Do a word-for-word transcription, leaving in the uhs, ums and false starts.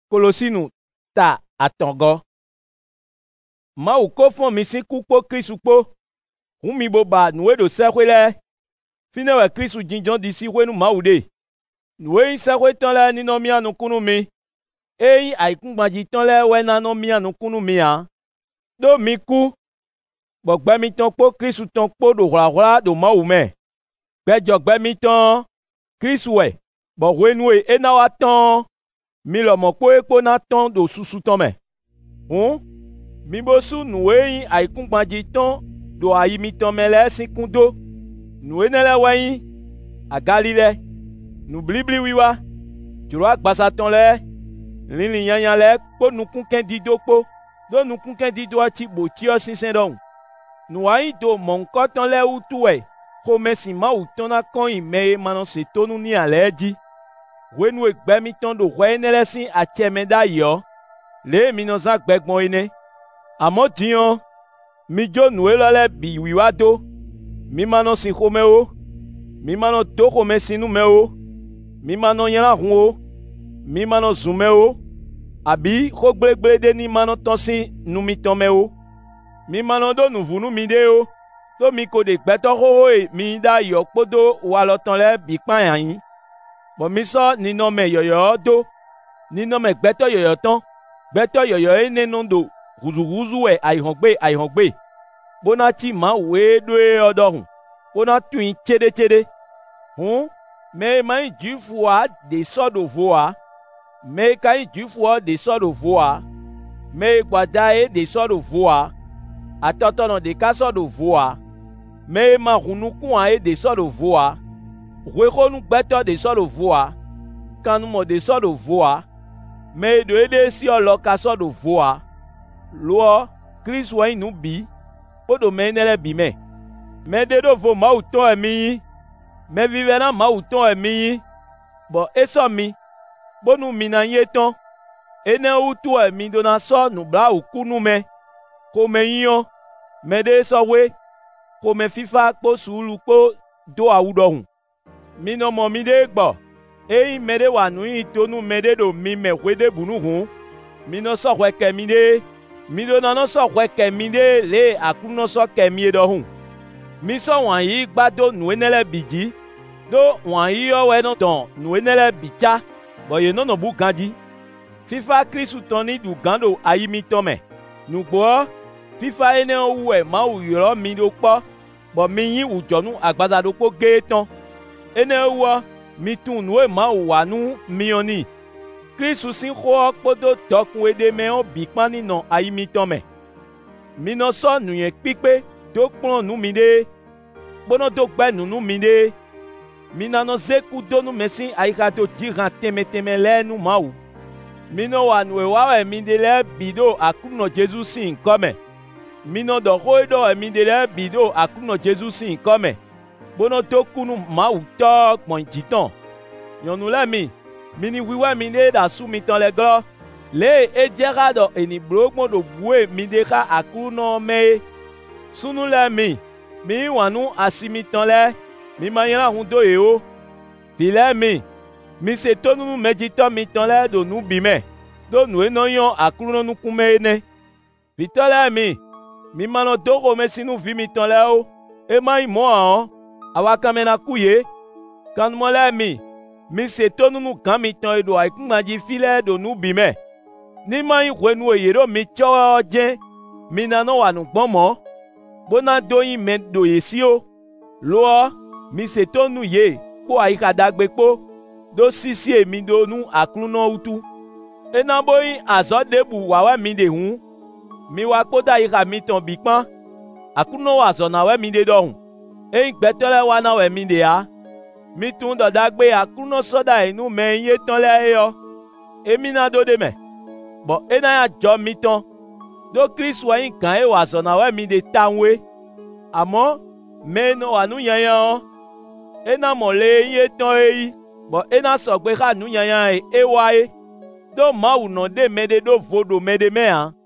Kolosinu ta atongo. Ma ou kofon mi si kukpo Kristu kpo. Humi boba nuwe do sekwele. Fine we Kristu jinjon disi wenu ma ude. Nuwe in sekwe tonle ni no miya nukunu mi. Eyi aikungbaji tonle we na no miya nukunu mi ya. Do mi ku. Bo gbe mi ton kpo Kristu ton kpo do hla hla do ma ume. Gbejo gbe mi ton. Kristu we. Bo wenue ena wa ton. Mi lo mo kpo ekpo na ton do susu ton me. Hun? Mi bosu nuwe in aikungbaji ton do ayi mi ton me le si kundo. Nuwe nele wayin. Agalile. Nu blibli wiwa. Juro agbasa ton le. Lili yanyan le kpo nukun ken dido kpo. Do nukun ken dido a ti bo ti o sinsen don. Nu wayin do mon ko ton le utu we. Ko mesi ma u ton na kon yi me manon se tonu ni ale di. Wenu egbe mi ton do we nele sin a tieme da yo. Le mi no za gbegbon ene. Amo dion. Mi jo nuwe lole bi wiwa do. Mi manon sin kome o. Mi manon do kome sinu me o. Mi manon yana hun o. Mi manon zume o. Abi ko gble gble de ni manon ton sin nu mi ton me o. Mi manon do nu vunu mi de o. Do mi ko de gbeto ho e mi da yo podo walo ton le bi pan yan. Bo mi so ni no me yoyo do. Ni no me gbeto yoyo ton. Gbeto yoyo ene non do. Ruzu ruzu e ai hongbe ai hongbe. Bona ti ma we do e odorun. Bona tuin chede chede. Hun? Me mai jufu a de sodo voa. Me kai jufu a de sodo voa. Me gbada e de sodo voa. Atotono de ka sodo voa. Me ma hunukun a e de sodo voa. Wekonu gbeto de sodo voa. Kanu mo de sodo voa. Me do e de si olo ka sodo voa. Lo Chris wa inu bi. Podo me nele bi me. Me de do vo ma uton e mi. Me vive na ma uton e mi. Bo eso mi. Bonu mi na yeton. Ene utu e mi do na so nu bla ukunu me. Ko me yon. Me de so we. Ko me fifa kpo sulu kpo do awudo hun. Mi no mo mi de gbo. Eyi me de wa nu yi tonu me de do mi me wede bunu hun. Mi no so we ke mi de. Mi do na no so we ke mi de le akuno so ke mi do hun. Mi so wan yi gbado nu enele biji. Do wan yi o we no ton nu enele bicha. Bo ye no no bu ganji. Fifa Kristu ton ni du gando ayi mi ton me. Nu gbo. Fifa ene owu e ma u yoro mi do po. Bo mi yin ujonu agbaza do po ge ton. Ene owu mi tun nu e ma u wa nu mi oni. Kristu sin ko podo tokun ede me o bi pan ni no ayi mi ton me. Mi no so nu yen pipe do pon nu mi de. Bono do gbe nu nu mi de. Mi na no zeku do nu mesin ayika do diran teme teme le nu ma u. Mi no wa nu e wa e mi de le bido akuno Jesus sin come. Mi no do ho do e mi de le bido akuno Jesus sin come. Bono do kunu ma u to pon jitan. Yonu le mi. Mi ni wiwa mi de da su mi ton le glo. Le e jera do eni blogbon do bue mi de ka akuno me. Sunu le mi. Mi wanu asimi ton le. Mi manyana hun do e o. File mi. Mi se tonu medito mi ton le do nu bime. Do nu eno yon akuno nu kume ene. Vitole mi. Mi mano dogo me sinu vi mi ton le o. E ma imo an. Awa kamena kuye. Kan mo le mi. Mi se tonu nu kan mi ton e do aikunmaji file do nu bime. Ni ma yin kwenu e yero mi cho jen. Mi nano wa nu gbon mo. Bona do yin men do yesi o. Lo mi se tonu ye. Po ayika dagbe po. Do sisi e mi do nu akluno utu. E na boyin azo debu wawe mi de hun. Mi wa koda yika mi ton bikpan. Akluno wa zo na we mi de do hun. E yin gbetole wa na we mi de ya. Mi tun do dagbe akluno soda inu me ye ton le yo. E mi na do de me. Bo e na ya jo mi ton. Do Chris wa yin kan e wa zo na we mi de tanwe. Amo me no wa nu yanyan. E na mo le ye ton e yi. Bo e na so gbe ka nu yanyan e e wa e. Do ma u no de me de do vodo me de me han.